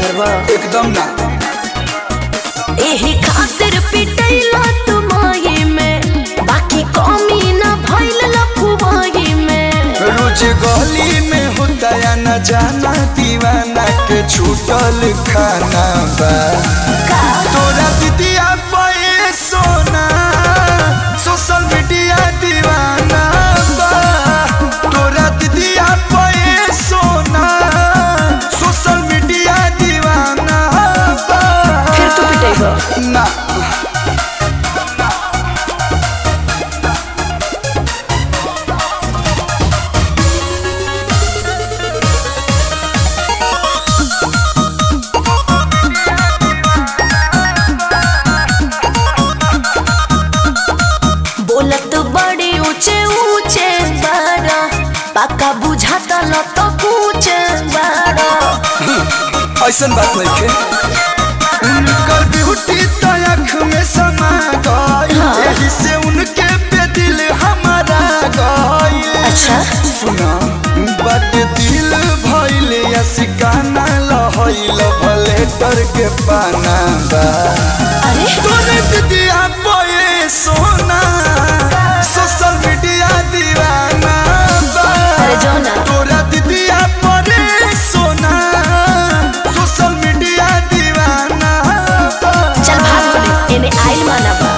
सुधरबा एकदम ना। एही खातिर पिटैला तुमाई में बाकी कमी ना भइल लफुवाई में। रोज गली में होता या न जाना दीवाना के छूटल खाना बा। तोरा दीदिया पे सोना सोशल मीडिया दीवाना बा। तोरा दीदिया पे सोना सोशल मीडिया दीवाना बा। फिर तू पिटेगा ना। बोलत बड़े ऊंचे ऊंचे बारा पक्का बुझाता लत कूच बारा। ऐसन बात नहीं है। उनकर ब्यूटी तो आँख में समा गई। यही से उनके पे दिल हमारा गई। अच्छा सुना बात दिल भइल या सिकाना लहइल भलेटर के पाना बा। अरे तोरे दीदिया पे सोना सोशल मीडिया दीवाना बा। अरे जाओ ना। तोरा दीदिया पे सोना सोशल मीडिया दीवाना बा। चल भाग बोले एने आइल माना बा।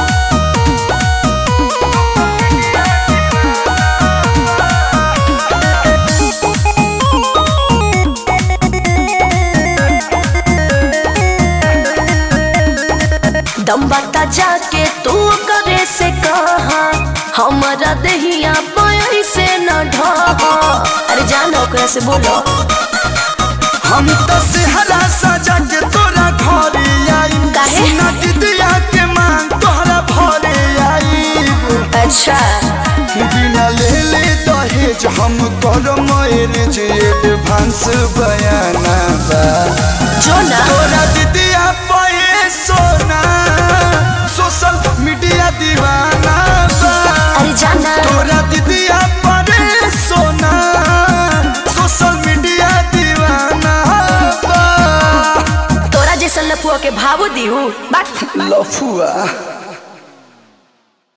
दम बता जाके तू करे से कहा हमारा दहिया पाई से न ढहा। अरे जानो कैसे बोलो हम तो सेहरा सजा के तोरा घरे आई। काहे? सुना दीदिया के मांग तोहरा भरे आई। अच्छा बिना ले ले दहेज हम कर मैरिज एडवांस बयाना बा। जो ना तोरा दीदिया पे सोना सोशल मीडिया दीवाना बा। अरे जाना तोरा दीदिया पे सोना सोशल मीडिया दीवाना बा। तोरा जैसा लफुआ के भावो दिहू बात लफुआ।